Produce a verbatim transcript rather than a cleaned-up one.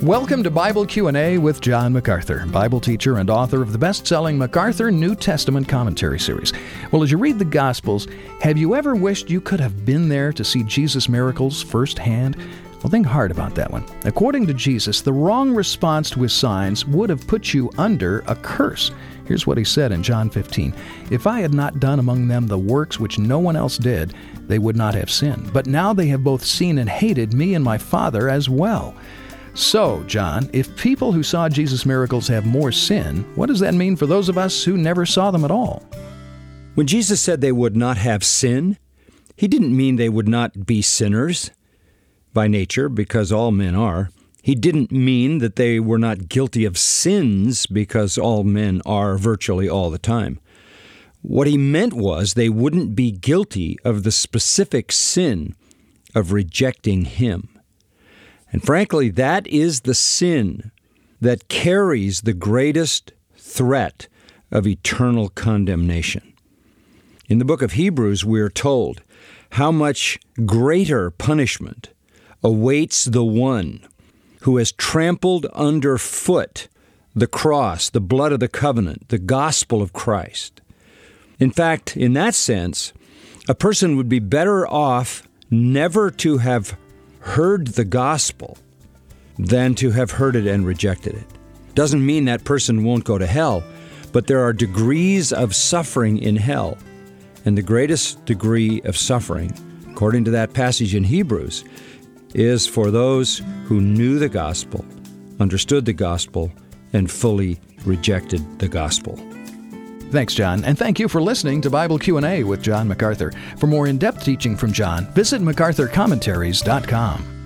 Welcome to Bible Q and A with John MacArthur, Bible teacher and author of the best-selling MacArthur New Testament Commentary Series. Well, as you read the Gospels, have you ever wished you could have been there to see Jesus' miracles firsthand? Well, think hard about that one. According to Jesus, the wrong response to his signs would have put you under a curse. Here's what he said in John fifteen. If I had not done among them the works which no one else did, they would not have sinned. But now they have both seen and hated me and my Father as well. So, John, if people who saw Jesus' miracles have more sin, what does that mean for those of us who never saw them at all? When Jesus said they would not have sin, he didn't mean they would not be sinners by nature, because all men are. He didn't mean that they were not guilty of sins, because all men are virtually all the time. What he meant was they wouldn't be guilty of the specific sin of rejecting him. And frankly, that is the sin that carries the greatest threat of eternal condemnation. In the book of Hebrews, we are told how much greater punishment awaits the one who has trampled underfoot the cross, the blood of the covenant, the gospel of Christ. In fact, in that sense, a person would be better off never to have heard the gospel than to have heard it and rejected it. Doesn't mean that person won't go to hell, but there are degrees of suffering in hell. And the greatest degree of suffering, according to that passage in Hebrews, is for those who knew the gospel, understood the gospel, and fully rejected the gospel. Thanks, John, and thank you for listening to Bible Q and A with John MacArthur. For more in-depth teaching from John, visit macarthur commentaries dot com.